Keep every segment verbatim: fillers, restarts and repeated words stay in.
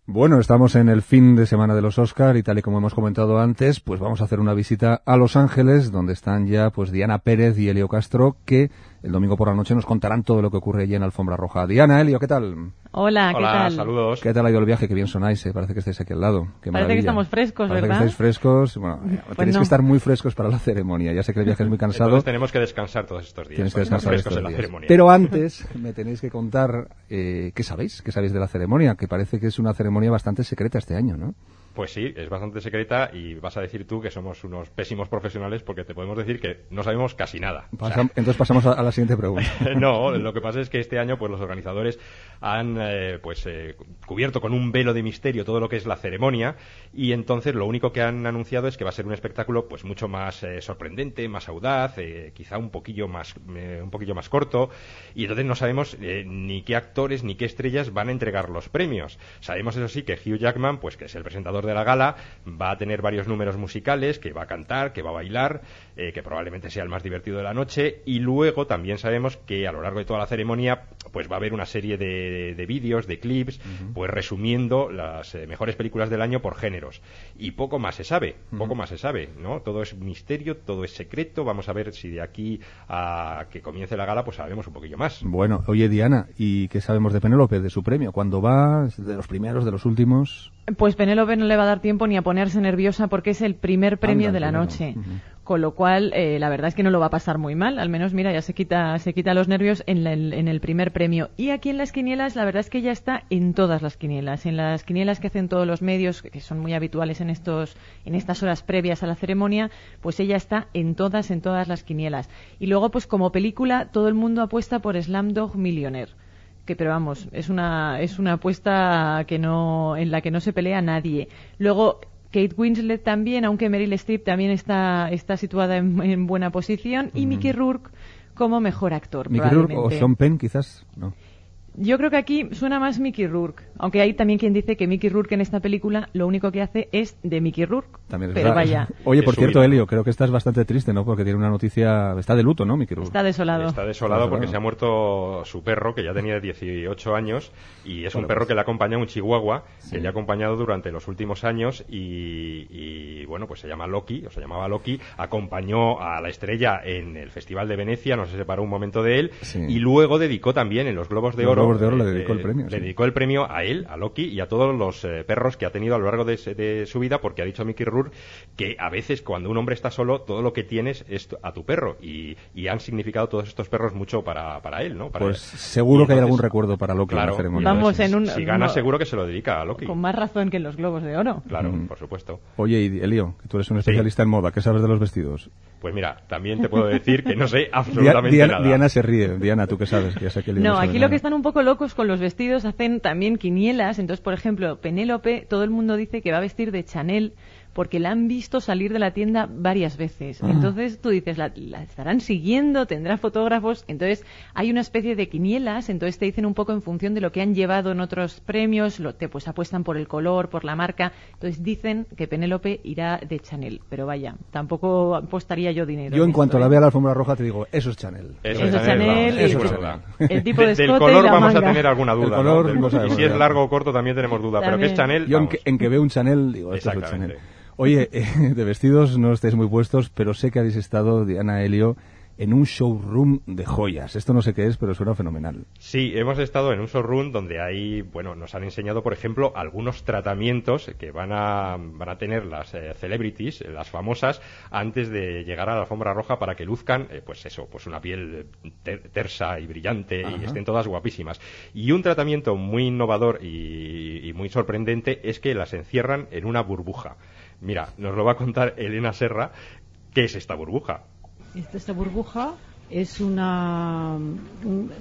Bueno, estamos en el fin de semana de los Oscar y tal y como hemos comentado antes, pues vamos a hacer una visita a Los Ángeles, donde están ya pues Diana Pérez y Elio Castro, que el domingo por la noche nos contarán todo lo que ocurre allí en Alfombra Roja. Diana, Elio, ¿qué tal? Hola, ¿qué Hola, tal? Saludos. ¿Qué tal ha ido el viaje? Qué bien sonáis, eh. Parece que estáis aquí al lado. Qué Parece maravilla. que estamos frescos, Parece ¿verdad? que estáis frescos. Bueno, Pues tenéis no. que estar muy frescos para la ceremonia. Ya sé que el viaje es muy cansado. Entonces tenemos que descansar todos estos días. Tienes que para estar descansar frescos estos en la días. ceremonia. Pero antes me tenéis que contar eh, qué sabéis, qué sabéis de la ceremonia, que parece que es una ceremonia bastante secreta este año, ¿no? Pues sí, es bastante secreta y vas a decir tú que somos unos pésimos profesionales porque te podemos decir que no sabemos casi nada. Pasa, O sea, entonces pasamos a, a la siguiente pregunta. no, lo que pasa es que este año pues los organizadores han eh, pues eh, cubierto con un velo de misterio todo lo que es la ceremonia y entonces lo único que han anunciado es que va a ser un espectáculo pues mucho más eh, sorprendente, más audaz, eh, quizá un poquillo más eh, un poquillo más corto y entonces no sabemos eh, ni qué actores ni qué estrellas van a entregar los premios. Sabemos eso sí que Hugh Jackman, pues que es el presentador de la gala, va a tener varios números musicales, que va a cantar, que va a bailar, eh, que probablemente sea el más divertido de la noche y luego también sabemos que a lo largo de toda la ceremonia pues va a haber una serie de, de vídeos, de clips, uh-huh. pues resumiendo las eh, mejores películas del año por géneros y poco más se sabe, poco uh-huh. más se sabe, ¿no? Todo es misterio, todo es secreto, vamos a ver si de aquí a que comience la gala pues sabemos un poquillo más. Bueno, oye Diana, ¿y qué sabemos de Penélope, de su premio? ¿Cuándo va? ¿De los primeros, de los últimos? Pues Penélope no le va a dar tiempo ni a ponerse nerviosa porque es el primer premio Anda, de la primero. noche. Uh-huh. Con lo cual, eh, la verdad es que no lo va a pasar muy mal. Al menos, mira, ya se quita se quita los nervios en, la, en el primer premio. Y aquí en las quinielas, la verdad es que ella está en todas las quinielas. En las quinielas que hacen todos los medios, que son muy habituales en estos en estas horas previas a la ceremonia, pues ella está en todas, en todas las quinielas. Y luego, pues como película, todo el mundo apuesta por Slumdog Millionaire. Que, pero vamos, es una es una apuesta que no en la que no se pelea nadie. Luego Kate Winslet también, aunque Meryl Streep también está está situada en, en buena posición, y uh-huh. Mickey Rourke como mejor actor. Mickey Rourke o Sean Penn, quizás, no. Yo creo que aquí suena más Mickey Rourke, aunque hay también quien dice que Mickey Rourke en esta película lo único que hace es de Mickey Rourke. También es pero verdad. vaya. Oye, por es cierto, subido. Elio, creo que estás bastante triste, ¿no? Porque tiene una noticia, está de luto, ¿no, Mickey Rourke? Está desolado. Está desolado porque se ha muerto su perro, que ya tenía dieciocho años, y es bueno, un perro pues. que le ha acompañado, un chihuahua, Sí. que le ha acompañado durante los últimos años y, y, bueno, pues se llama Loki, o se llamaba Loki, acompañó a la estrella en el Festival de Venecia, no se separó un momento de él, Sí. y luego dedicó también en los Globos de Los Oro, Globos de Oro le eh, dedicó el premio, le sí. dedicó el premio a él, a Loki, y a todos los eh, perros que ha tenido a lo largo de, de su vida, porque ha dicho Mickey Rourke que a veces cuando un hombre está solo, todo lo que tienes es a tu perro, y, y han significado todos estos perros mucho para, para él, ¿no? Para Pues él. seguro Y que hay entonces, algún recuerdo para Loki claro, en la ceremonia. Vamos, en un, si gana no, seguro que se lo dedica a Loki. con más razón que en los Globos de Oro. Claro, Mm. por supuesto. Oye, y Elio, que tú eres un especialista Sí. en moda, ¿qué sabes de los vestidos? Pues mira, también te puedo decir que no sé absolutamente Diana, nada. Diana se ríe. Diana, ¿tú qué sabes? Que ya sé que Elio No, sabe aquí nada. lo que están un poco locos con los vestidos, hacen también quinielas. Entonces, por ejemplo, Penélope, todo el mundo dice que va a vestir de Chanel porque la han visto salir de la tienda varias veces. Ah. Entonces tú dices, ¿la, la estarán siguiendo? ¿Tendrá fotógrafos? Entonces hay una especie de quinielas, entonces te dicen un poco en función de lo que han llevado en otros premios, lo, te pues apuestan por el color, por la marca. Entonces dicen que Penélope irá de Chanel, pero vaya, tampoco apostaría yo dinero. Yo en esto, cuanto ¿eh? la vea a la alfombra roja te digo, eso es Chanel. Eso, Eso es es Chanel, Chanel vamos, y- eso es Eso es verdad. El tipo de De- del escote color y la vamos manga. a tener alguna duda, El ¿no? color Del- no sabemos, y si es ya. largo o corto también tenemos duda, pero que es También. Chanel, Yo en vamos. que, en que veo un Chanel, digo, esto es el Exactamente. Chanel. Oye, eh, de vestidos no estáis muy puestos, pero sé que habéis estado, Diana, Elio, en un showroom de joyas. Esto no sé qué es, pero suena fenomenal. Sí, hemos estado en un showroom donde hay, bueno, nos han enseñado, por ejemplo, algunos tratamientos que van a, van a tener las eh, celebrities, eh, las famosas, antes de llegar a la alfombra roja para que luzcan, eh, pues eso, pues una piel ter- tersa y brillante. Ajá. Y estén todas guapísimas. Y un tratamiento muy innovador y, y muy sorprendente es que las encierran en una burbuja. Mira, nos lo va a contar Elena Serra, ¿qué es esta burbuja? Esta, esta burbuja es una, un,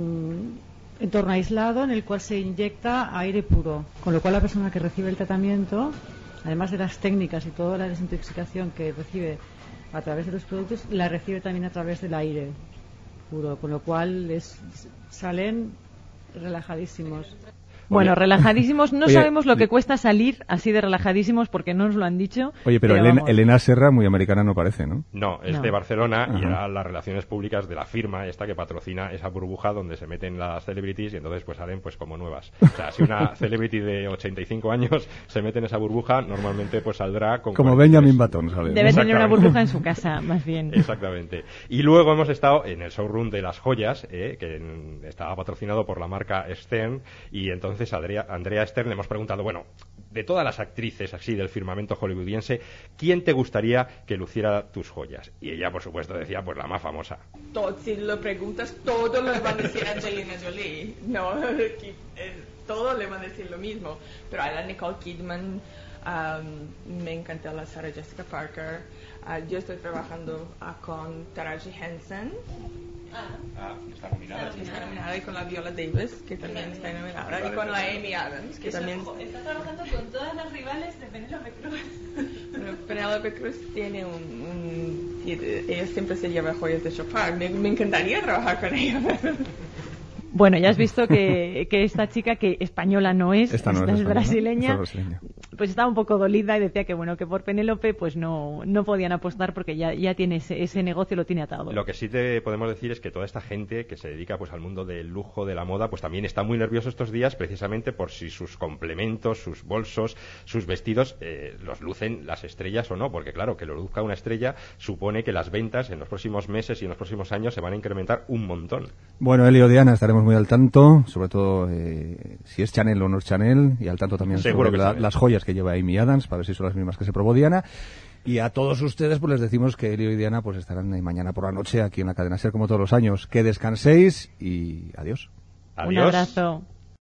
un entorno aislado en el cual se inyecta aire puro, con lo cual la persona que recibe el tratamiento, además de las técnicas y toda la desintoxicación que recibe a través de los productos, la recibe también a través del aire puro, con lo cual es, salen relajadísimos. Bueno, Oye. relajadísimos. No Oye, sabemos lo que cuesta salir así de relajadísimos porque no nos lo han dicho. Oye, pero, pero Elena, vamos. Elena Serra muy americana no parece, ¿no? No, es No. de Barcelona y Ajá. era las relaciones públicas de la firma esta que patrocina esa burbuja donde se meten las celebrities y entonces pues salen pues como nuevas. O sea, si una celebrity de ochenta y cinco años se mete en esa burbuja, normalmente pues saldrá con Como cuarenta y tres. Benjamin Button, ¿sabes? Debe tener una Exactamente. burbuja en su casa, más bien. Exactamente. Y luego hemos estado en el showroom de las joyas, eh, que en- estaba patrocinado por la marca Stern, y entonces a Andrea, Andrea Stern le hemos preguntado, bueno, de todas las actrices así del firmamento hollywoodiense, ¿quién te gustaría que luciera tus joyas? Y ella, por supuesto, decía, pues la más famosa. Todo, si lo preguntas, todos le van a decir Angelina Jolie. No, que, eh, todos le van a decir lo mismo. Pero a la Nicole Kidman, um, me encanta la Sarah Jessica Parker. Uh, yo estoy trabajando uh, con Taraji Henson, Ah, está nominada. que está nominada, y con la Viola Davis, que también está nominada, y con la Amy Adams, que también... Está trabajando con todas las rivales de Penélope Cruz. Bueno, Penélope Cruz tiene un, un... Ella siempre se lleva joyas de chopar. Me, me encantaría trabajar con ella. Bueno, ya has visto que, que esta chica, que española no es, Esta no esta es es española, brasileña, esta es brasileña. pues estaba un poco dolida y decía que bueno, que por Penélope pues no, no podían apostar porque ya, ya tiene ese, ese negocio, lo tiene atado. Lo que sí te podemos decir es que toda esta gente que se dedica pues al mundo del lujo, de la moda, pues también está muy nervioso estos días precisamente por si sus complementos, sus bolsos, sus vestidos eh, los lucen las estrellas o no, porque claro, que lo luzca una estrella supone que las ventas en los próximos meses y en los próximos años se van a incrementar un montón. Bueno, Elio, Diana, estaremos muy al tanto, sobre todo eh, si es Chanel o no es Chanel, y al tanto también Seguro sobre que la- Chanel. las joyas que lleva Amy Adams, para ver si son las mismas que se probó Diana. Y a todos ustedes pues les decimos que Elio y Diana pues estarán eh, mañana por la noche aquí en la cadena SER como todos los años. Que descanséis y adiós. Un Adiós. abrazo.